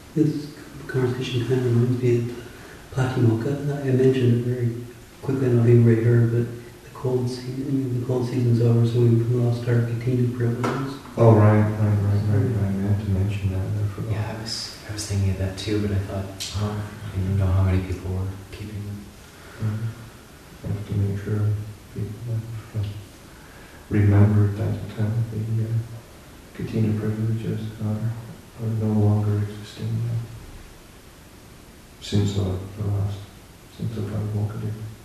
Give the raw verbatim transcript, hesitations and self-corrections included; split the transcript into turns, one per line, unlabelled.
This conversation kind of reminds me of the Patimokkha. I mentioned it very quickly, I don't know if anybody heard, but the cold season, the cold season's over, so we've lost our Kathina privileges.
Oh, right, right, right, right, right. I meant to mention that, I forgot.
Yeah, I was, I was thinking of that too, but I thought, oh, I didn't know how many people were keeping them.
Mm-hmm. I have to make sure people have remembered that uh, the uh, Kathina privileges are, are no longer existing now. Since the, the last, since the Patimokkha.